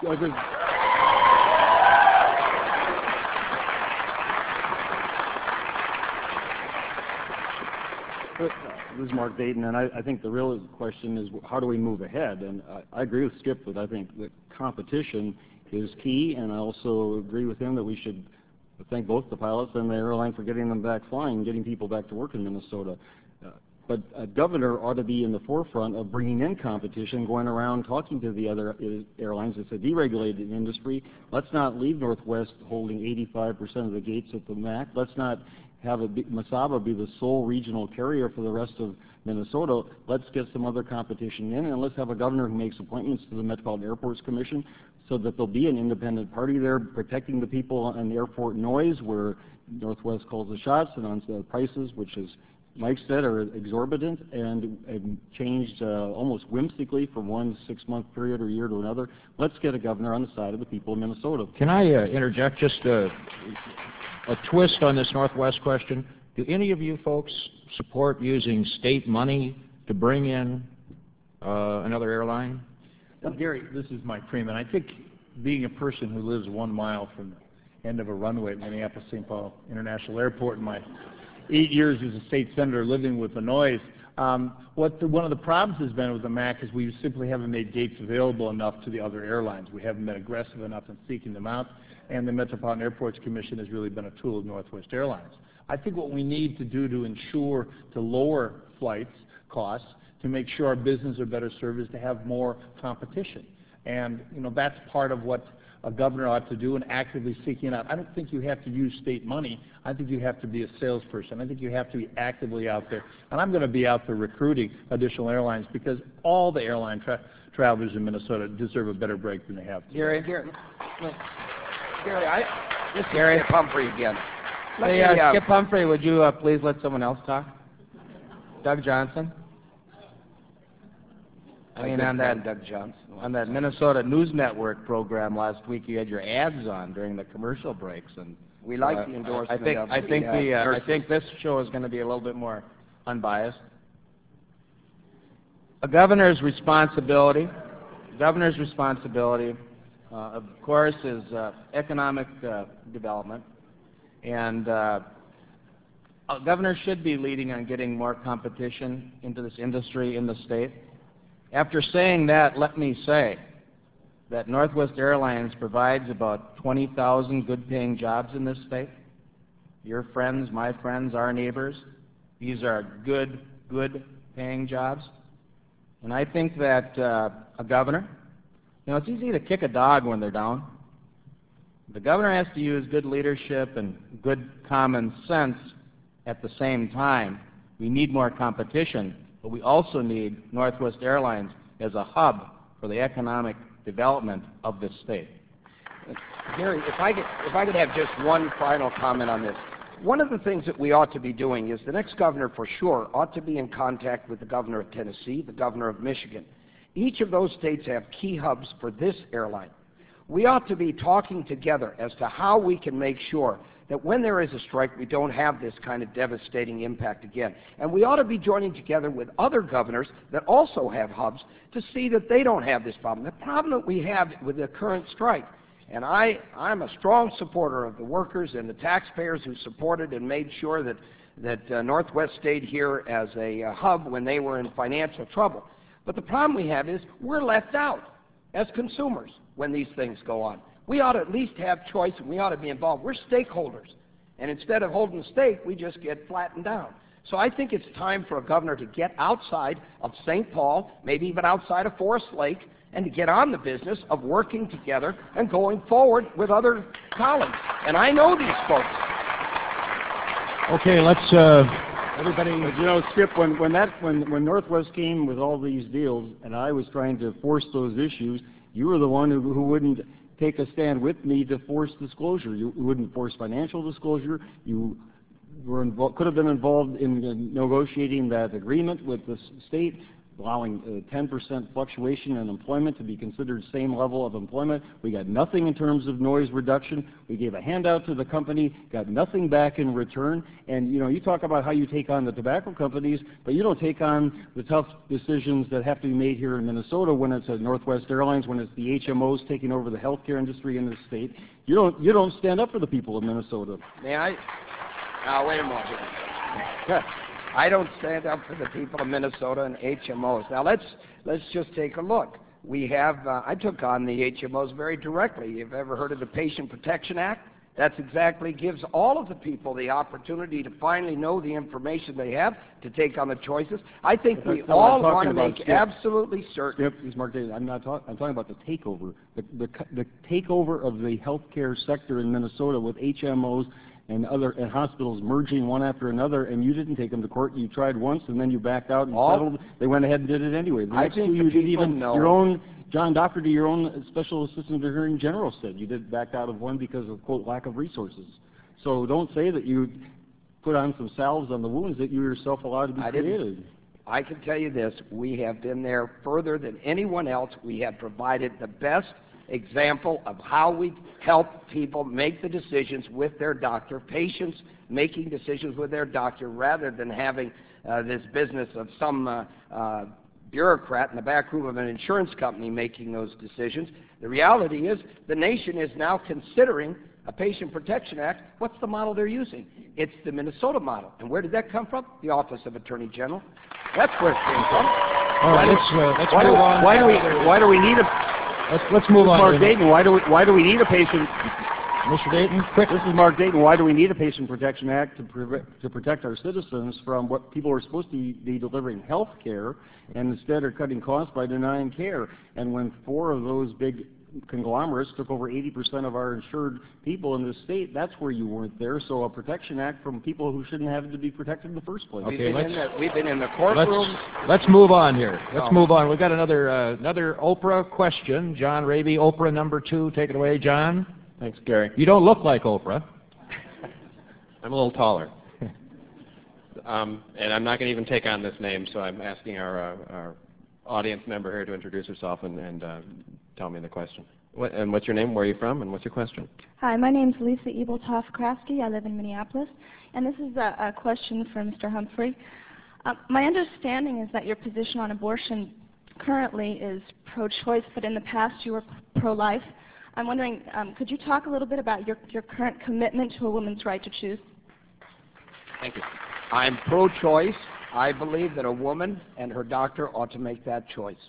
This is Mark Dayton, and I think the real question is how do we move ahead? And I agree with Skip that I think that competition is key, and I also agree with him that we should thank both the pilots and the airline for getting them back flying, getting people back to work in Minnesota. But a governor ought to be in the forefront of bringing in competition, going around talking to the other airlines. It's a deregulated industry. Let's not leave Northwest holding 85% of the gates at the MAC. Let's not have Mesaba be the sole regional carrier for the rest of Minnesota. Let's get some other competition in, and let's have a governor who makes appointments to the Metropolitan Airports Commission so that there'll be an independent party there protecting the people on the airport noise, where Northwest calls the shots, and on the prices, which, as Mike said, are exorbitant and changed almost whimsically from one 6-month period or year to another. Let's get a governor on the side of the people of Minnesota. Can I interject just a twist on this Northwest question? Do any of you folks support using state money to bring in another airline? Well, Gary, this is Mike Freeman. I think being a person who lives 1 mile from the end of a runway at Minneapolis-St. Paul International Airport in my 8 years as a state senator living with the noise, one of the problems has been with the MAC is we simply haven't made gates available enough to the other airlines. We haven't been aggressive enough in seeking them out, and the Metropolitan Airports Commission has really been a tool of Northwest Airlines. I think what we need to do to lower flights costs, to make sure our businesses are better served, is to have more competition. And that's part of what a governor ought to do, and actively seeking out. I don't think you have to use state money. I think you have to be a salesperson. I think you have to be actively out there. And I'm going to be out there recruiting additional airlines, because all the airline travelers in Minnesota deserve a better break than they have today. Gary, this is Skip Humphrey again. Skip Humphrey, would you please let someone else talk? Doug Johnson. I mean, on that Minnesota News Network program last week, you had your ads on during the commercial breaks, and we like the endorsement. I think this show is going to be a little bit more unbiased. A governor's responsibility, of course, is economic development, and a governor should be leading on getting more competition into this industry in the state. After saying that, let me say that Northwest Airlines provides about 20,000 good-paying jobs in this state. Your friends, my friends, our neighbors, these are good, good paying jobs. And I think that a governor, it's easy to kick a dog when they're down. The governor has to use good leadership and good common sense at the same time. We need more competition, but we also need Northwest Airlines as a hub for the economic development of this state. Gary, if I could have just one final comment on this. One of the things that we ought to be doing is the next governor for sure ought to be in contact with the governor of Tennessee, the governor of Michigan. Each of those states have key hubs for this airline. We ought to be talking together as to how we can make sure that when there is a strike, we don't have this kind of devastating impact again. And we ought to be joining together with other governors that also have hubs to see that they don't have this problem. The problem that we have with the current strike, and I'm a strong supporter of the workers and the taxpayers who supported and made sure that Northwest stayed here as a hub when they were in financial trouble. But the problem we have is we're left out as consumers when these things go on. We ought to at least have choice, and we ought to be involved. We're stakeholders, and instead of holding the stake, we just get flattened down. So I think it's time for a governor to get outside of St. Paul, maybe even outside of Forest Lake, and to get on the business of working together and going forward with other colleagues. And I know these folks. Okay, let's everybody. But, Skip, when Northwest came with all these deals, and I was trying to force those issues, you were the one who wouldn't take a stand with me to force disclosure. You wouldn't force financial disclosure. You could have been involved in negotiating that agreement with the state, allowing 10% fluctuation in employment to be considered same level of employment. We got nothing in terms of noise reduction. We gave a handout to the company, got nothing back in return. And you talk about how you take on the tobacco companies, but you don't take on the tough decisions that have to be made here in Minnesota when it's at Northwest Airlines, when it's the HMOs taking over the healthcare industry in this state. You don't stand up for the people of Minnesota. May I? Now, wait a moment. Yeah. I don't stand up for the people of Minnesota and HMOs. Now let's just take a look. We have I took on the HMOs very directly. You've ever heard of the Patient Protection Act? That's exactly gives all of the people the opportunity to finally know the information they have to take on the choices. I think we all want to make absolutely certain. Skip, this is Mark Dayton. I'm talking about the takeover, the takeover of the healthcare sector in Minnesota with HMOs and hospitals merging one after another, and you didn't take them to court. You tried once, and then you backed out and settled. They went ahead and did it anyway. The next two you did even your own. John Dougherty, your own special assistant attorney general, said you did back out of one because of, quote, lack of resources. So don't say that you put on some salves on the wounds that you yourself allowed to be created. I can tell you this. We have been there further than anyone else. We have provided the best example of how we help people make the decisions with their doctor, patients making decisions with their doctor, rather than having this business of some bureaucrat in the back room of an insurance company making those decisions. The reality is the nation is now considering a Patient Protection Act. What's the model they're using? It's the Minnesota model. And where did that come from? The Office of Attorney General. That's where it came from. All right, let's move on. Why do we need a... Let's move on. Mark Dayton, why do we need a patient... Mr. Dayton, quick. This is Mark Dayton. Why do we need a Patient Protection Act to protect our citizens from what people are supposed to be delivering health care, and instead are cutting costs by denying care? And when 4 of those big conglomerates took over 80% of our insured people in this state, that's where you weren't there. So a Protection Act from people who shouldn't have to be protected in the first place. Okay, we've been in the courtroom. Let's move on here. Let's move on. We've got another Oprah question. John Raby, Oprah number 2. Take it away, John. Thanks, Gary. You don't look like Oprah. I'm a little taller. And I'm not going to even take on this name, so I'm asking our audience member here to introduce herself and tell me the question. And what's your name, where are you from, and what's your question? Hi, my name's Lisa Ebeltoft-Krasky. I live in Minneapolis. And this is a question for Mr. Humphrey. My understanding is that your position on abortion currently is pro-choice, but in the past you were pro-life. I'm wondering, could you talk a little bit about your current commitment to a woman's right to choose? Thank you. I'm pro-choice. I believe that a woman and her doctor ought to make that choice.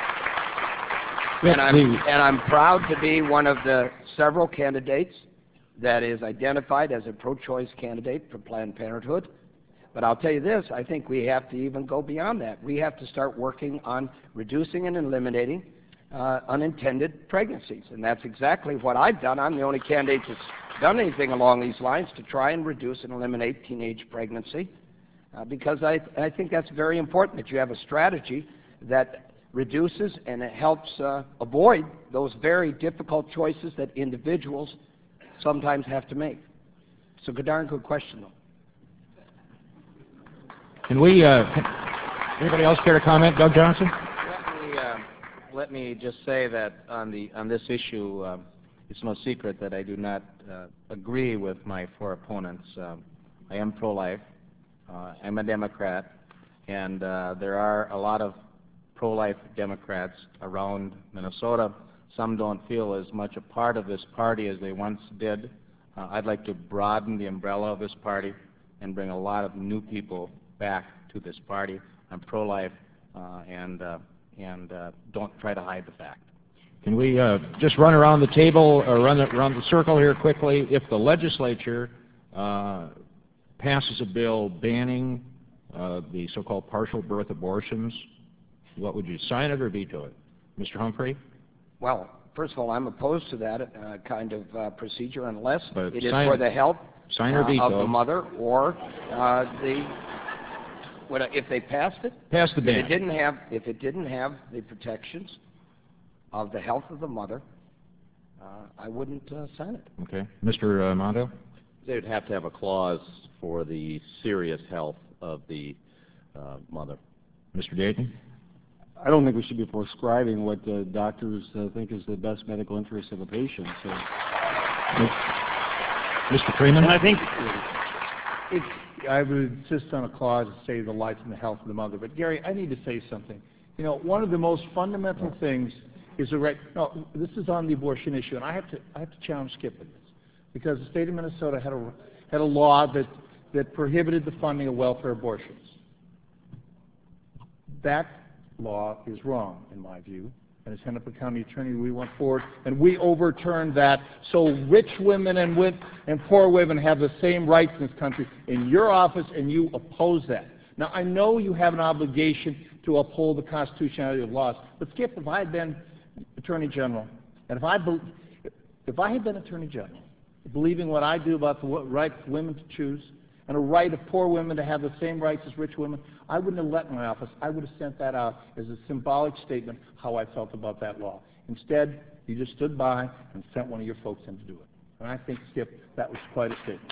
And I'm proud to be one of the several candidates that is identified as a pro-choice candidate for Planned Parenthood. But I'll tell you this, I think we have to even go beyond that. We have to start working on reducing and eliminating unintended pregnancies. And that's exactly what I've done. I'm the only candidate that's done anything along these lines to try and reduce and eliminate teenage pregnancy, because I think that's very important, that you have a strategy that reduces and it helps avoid those very difficult choices that individuals sometimes have to make. So good darn good question, though. Can we, anybody else care to comment? Doug Johnson? Let me just say that on this issue, it's no secret that I do not agree with my four opponents. I am pro-life. I'm a Democrat, and there are a lot of pro-life Democrats around Minnesota. Some don't feel as much a part of this party as they once did. I'd like to broaden the umbrella of this party and bring a lot of new people back to this party. I'm pro-life, and don't try to hide the fact. Can we just run around the table, or run around the circle here quickly? If the legislature passes a bill banning the so-called partial birth abortions, what would you, sign it or veto it? Mr. Humphrey? Well, first of all, I'm opposed to that kind of procedure unless But it is for the health sign or veto of the mother or if they passed it. Pass the ban. If it didn't have the protections of the health of the mother, I wouldn't sign it. Okay. Mr. Mondale? They would have to have a clause for the serious health of the mother. Mr. Dayton? I don't think we should be prescribing what doctors think is the best medical interest of a patient. So. Mr. Freeman? And I think I would insist on a clause to say the life and the health of the mother. But Gary, I need to say something. You know, one of the most fundamental things is the right. No, this is on the abortion issue, and I have to challenge Skip with this, because the state of Minnesota had a law that prohibited the funding of welfare abortions. That law is wrong, in my view. And as Hennepin County Attorney, we went forward and we overturned that so rich women and poor women have the same rights in this country. In your office, and you oppose that. Now, I know you have an obligation to uphold the constitutionality of laws, but Skip, if I had been Attorney General, and if I had been Attorney General, believing what I do about the right of women to choose, and a right of poor women to have the same rights as rich women, I wouldn't have let my office. I would have sent that out as a symbolic statement how I felt about that law. Instead, you just stood by and sent one of your folks in to do it. And I think, Skip, that was quite a statement.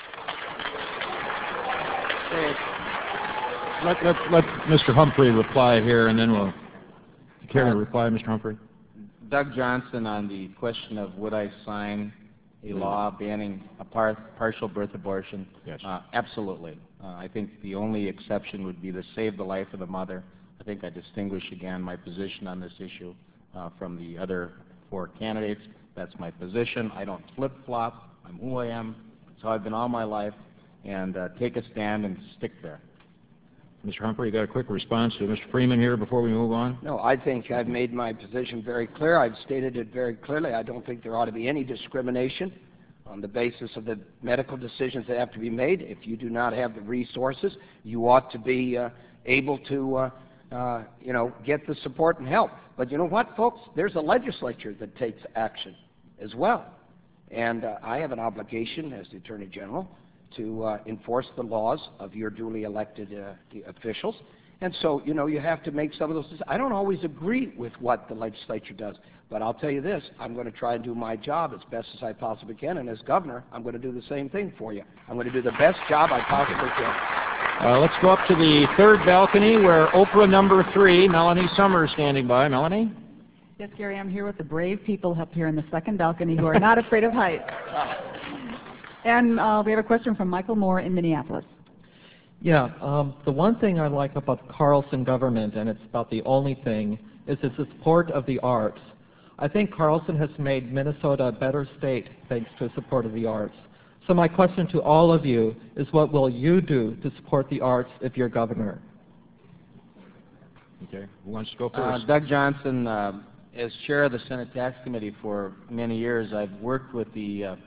Let Mr. Humphrey reply here, and then we'll care to reply, Mr. Humphrey. Doug Johnson, on the question of would I sign a law banning a partial birth abortion? Yes. Absolutely. I think the only exception would be to save the life of the mother. I think I distinguish again my position on this issue from the other four candidates. That's my position. I don't flip-flop. I'm who I am. That's how I've been all my life. And take a stand and stick there. Mr. Humphrey, you got a quick response to Mr. Freeman here before we move on? No, I think I've made my position very clear. I've stated it very clearly. I don't think there ought to be any discrimination on the basis of the medical decisions that have to be made. If you do not have the resources, you ought to be able to, get the support and help. But you know what, folks? There's a legislature that takes action as well. And I have an obligation as the Attorney General to enforce the laws of your duly elected officials. And so, you have to make some of those decisions. I don't always agree with what the legislature does, but I'll tell you this, I'm going to try and do my job as best as I possibly can, and as governor, I'm going to do the same thing for you. I'm going to do the best job I possibly can. Let's go up to the third balcony where Oprah number 3, Melanie Summers, standing by. Melanie? Yes, Gary, I'm here with the brave people up here in the second balcony who are not afraid of heights. And we have a question from Michael Moore in Minneapolis. Yeah, the one thing I like about the Carlson government, and it's about the only thing, is its support of the arts. I think Carlson has made Minnesota a better state thanks to support of the arts. So my question to all of you is, what will you do to support the arts if you're governor? Okay, who wants to go first? Doug Johnson, as chair of the Senate Tax Committee for many years, I've worked with the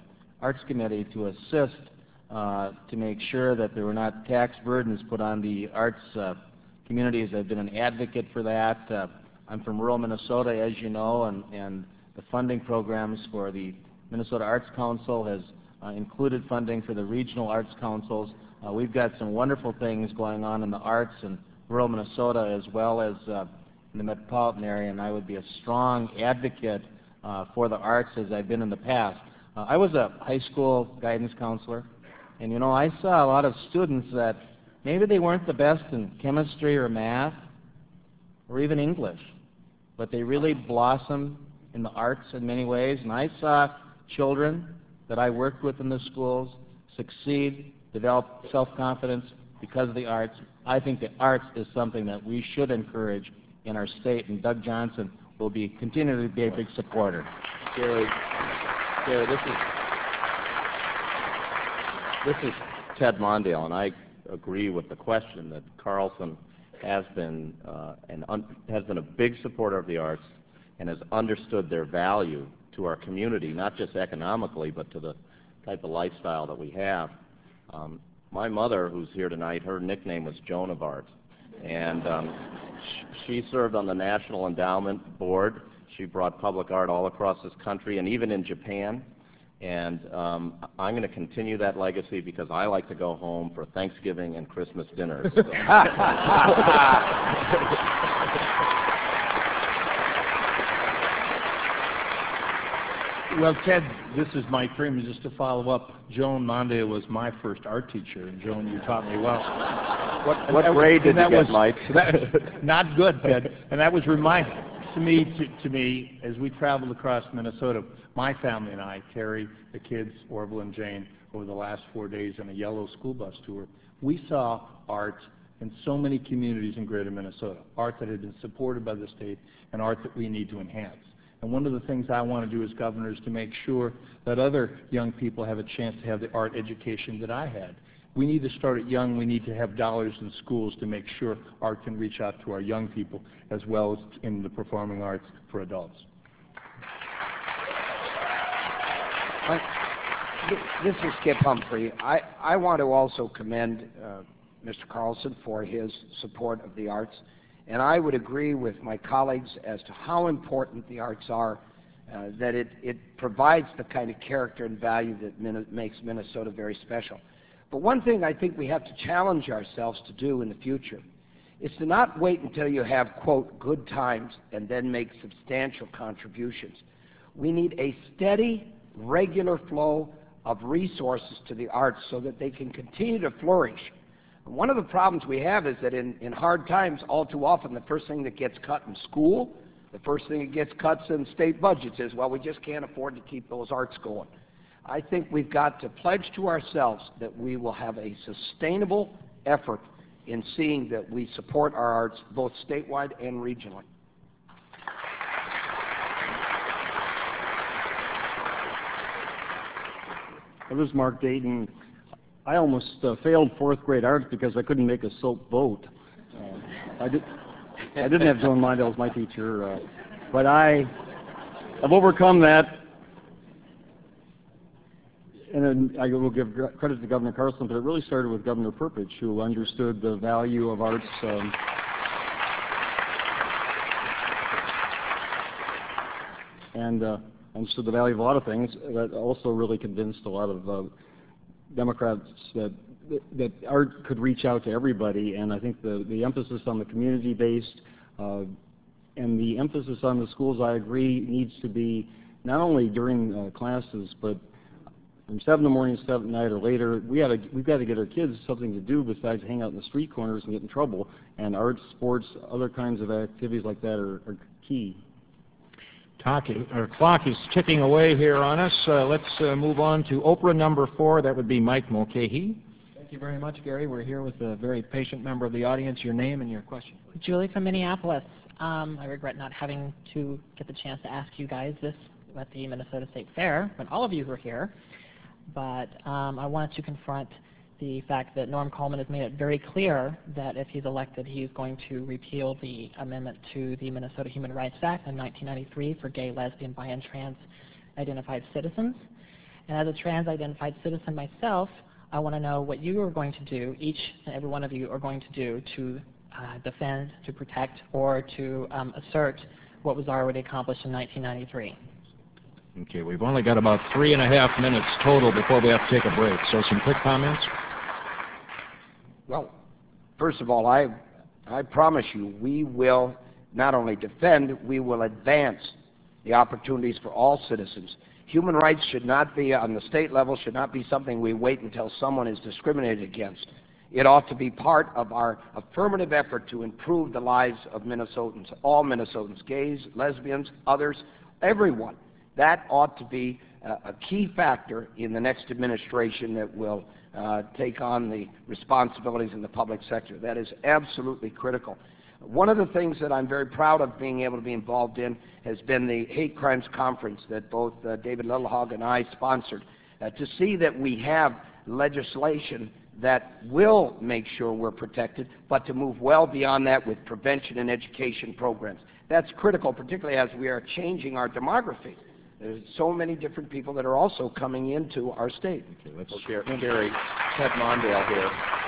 Arts Committee to assist to make sure that there were not tax burdens put on the arts communities. I've been an advocate for that. I'm from rural Minnesota, as you know, and the funding programs for the Minnesota Arts Council has included funding for the regional arts councils. We've got some wonderful things going on in the arts in rural Minnesota as well as in the metropolitan area, and I would be a strong advocate for the arts as I've been in the past. I was a high school guidance counselor, and you know, I saw a lot of students that maybe they weren't the best in chemistry or math or even English, but they really blossomed in the arts in many ways, and I saw children that I worked with in the schools succeed, develop self-confidence because of the arts. I think the arts is something that we should encourage in our state, and Doug Johnson will continue to be a big supporter. Gary, this is Ted Mondale, and I agree with the question that Carlson has been a big supporter of the arts and has understood their value to our community, not just economically, but to the type of lifestyle that we have. My mother, who's here tonight, her nickname was Joan of Art, and she served on the National Endowment Board. She brought public art all across this country and even in Japan. And I'm going to continue that legacy because I like to go home for Thanksgiving and Christmas dinners. So. Well, Ted, this is Mike Freeman. Just to follow up, Joan Mondale was my first art teacher, and Joan, you taught me well. What grade did you get, Mike? Not good, Ted. And that was reminding to me, as we traveled across Minnesota, my family and I, Terry, the kids, Orville and Jane, over the last 4 days on a yellow school bus tour, we saw art in so many communities in greater Minnesota, art that had been supported by the state and art that we need to enhance. And one of the things I want to do as governor is to make sure that other young people have a chance to have the art education that I had. We need to start it young. We need to have dollars in schools to make sure art can reach out to our young people as well as in the performing arts for adults. This is Skip Humphrey. I want to also commend Mr. Carlson for his support of the arts. And I would agree with my colleagues as to how important the arts are, that it provides the kind of character and value that makes Minnesota very special. But one thing I think we have to challenge ourselves to do in the future is to not wait until you have, quote, good times and then make substantial contributions. We need a steady, regular flow of resources to the arts so that they can continue to flourish. One of the problems we have is that in hard times, all too often, the first thing that gets cut in school, the first thing that gets cuts in state budgets is, well, we just can't afford to keep those arts going. I think we've got to pledge to ourselves that we will have a sustainable effort in seeing that we support our arts both statewide and regionally. This is Mark Dayton. I almost failed fourth grade art because I couldn't make a soap boat. I didn't have Joan Mondale as my teacher, but I've overcome that. And then I will give credit to Governor Carlson, but it really started with Governor Perpich, who understood the value of arts. And understood the value of a lot of things. That also really convinced a lot of Democrats that art could reach out to everybody. And I think the emphasis on the community-based and the emphasis on the schools, I agree, needs to be not only during classes, but from 7 in the morning to 7 at night or later. We've got to get our kids something to do besides hang out in the street corners and get in trouble. And arts, sports, other kinds of activities like that are key. Our clock is ticking away here on us. Let's move on to Oprah number 4. That would be Mike Mulcahy. Thank you very much, Gary. We're here with a very patient member of the audience. Your name and your question, please. Julie from Minneapolis. I regret not having to get the chance to ask you guys this at the Minnesota State Fair when all of you were here. But I wanted to confront the fact that Norm Coleman has made it very clear that if he's elected, he's going to repeal the amendment to the Minnesota Human Rights Act in 1993 for gay, lesbian, bi, and trans identified citizens. And as a trans-identified citizen myself, I want to know what you are going to do, each and every one of you are going to do to defend, to protect, or to assert what was already accomplished in 1993. Okay, we've only got about 3.5 minutes total before we have to take a break, so some quick comments. Well, first of all, I promise you we will not only defend, we will advance the opportunities for all citizens. Human rights should not be, on the state level, should not be something we wait until someone is discriminated against. It ought to be part of our affirmative effort to improve the lives of Minnesotans, all Minnesotans, gays, lesbians, others, everyone. That ought to be a key factor in the next administration that will take on the responsibilities in the public sector. That is absolutely critical. One of the things that I'm very proud of being able to be involved in has been the Hate Crimes Conference that both David Littlehog and I sponsored, to see that we have legislation that will make sure we're protected, but to move well beyond that with prevention and education programs. That's critical, particularly as we are changing our demography. There's so many different people that are also coming into our state. Okay, let's share. Gary, Ted Mondale here.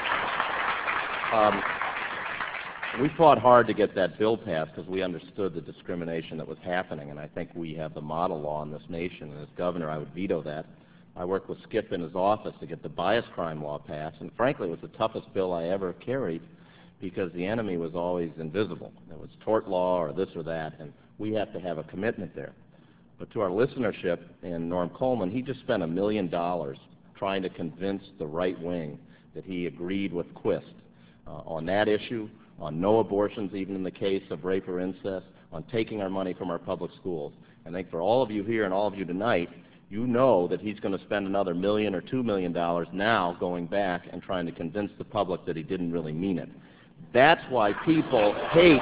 We fought hard to get that bill passed because we understood the discrimination that was happening, and I think we have the model law in this nation, and as governor I would veto that. I worked with Skip in his office to get the bias crime law passed, and frankly it was the toughest bill I ever carried because the enemy was always invisible. It was tort law or this or that, and we have to have a commitment there. But to our listenership in Norm Coleman, he just spent $1 million trying to convince the right wing that he agreed with Quist on that issue, on no abortions even in the case of rape or incest, on taking our money from our public schools. And I think for all of you here and all of you tonight, you know that he's going to spend another $1 million or $2 million now going back and trying to convince the public that he didn't really mean it. That's why people hate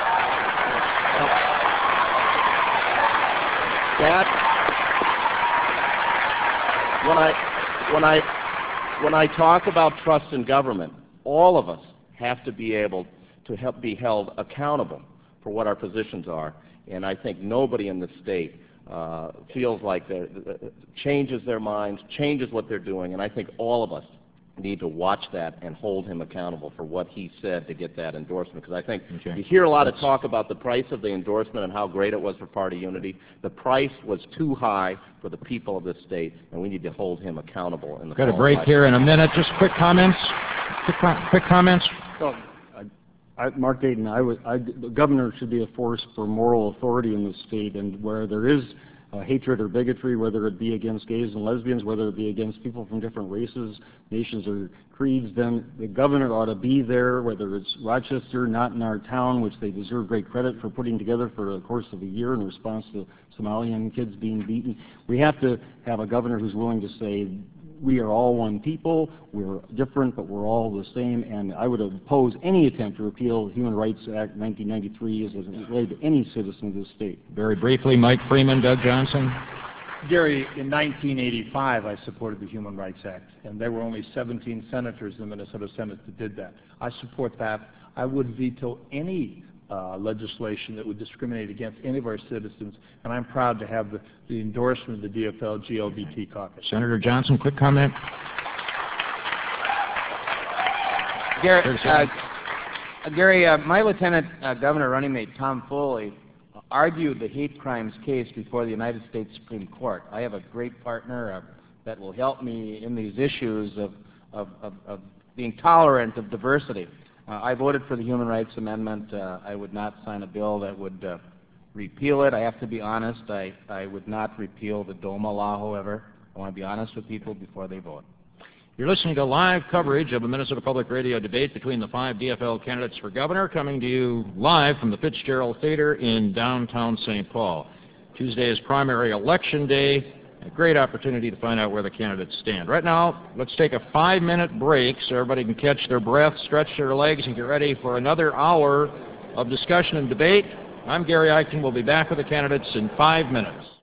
that. When I talk about trust in government, all of us have to be able to be held accountable for what our positions are, and I think nobody in the state feels like changes their minds, changes what they're doing, and I think all of us need to watch that and hold him accountable for what he said to get that endorsement. Because I think you hear a lot of talk about the price of the endorsement and how great it was for party unity. The price was too high for the people of this state, and we need to hold him accountable. In the got a break here in a minute. Just quick comments. Quick comments. Mark Dayton, the governor should be a force for moral authority in the state, and where there is hatred or bigotry, whether it be against gays and lesbians, whether it be against people from different races, nations, or creeds, then the governor ought to be there, whether it's Rochester, not in our town, which they deserve great credit for putting together for the course of a year in response to Somalian kids being beaten. We have to have a governor who's willing to say, we are all one people, we're different, but we're all the same, and I would oppose any attempt to repeal the Human Rights Act 1993 as it related to any citizen of this state. Very briefly, Mike Freeman, Doug Johnson. Gary, in 1985 I supported the Human Rights Act, and there were only 17 senators in the Minnesota Senate that did that. I support that. I would veto any legislation that would discriminate against any of our citizens, and I'm proud to have the endorsement of the DFL-GLBT caucus. Senator Johnson, quick comment. Gary, my Lieutenant Governor running mate Tom Foley argued the hate crimes case before the United States Supreme Court. I have a great partner that will help me in these issues of being tolerant of diversity. I voted for the Human Rights Amendment. I would not sign a bill that would repeal it. I have to be honest. I would not repeal the DOMA law, however. I want to be honest with people before they vote. You're listening to live coverage of a Minnesota Public Radio debate between the 5 DFL candidates for governor, coming to you live from the Fitzgerald Theater in downtown St. Paul. Tuesday is primary election day. A great opportunity to find out where the candidates stand. Right now, let's take a 5-minute break so everybody can catch their breath, stretch their legs, and get ready for another hour of discussion and debate. I'm Gary Eichten. We'll be back with the candidates in 5 minutes.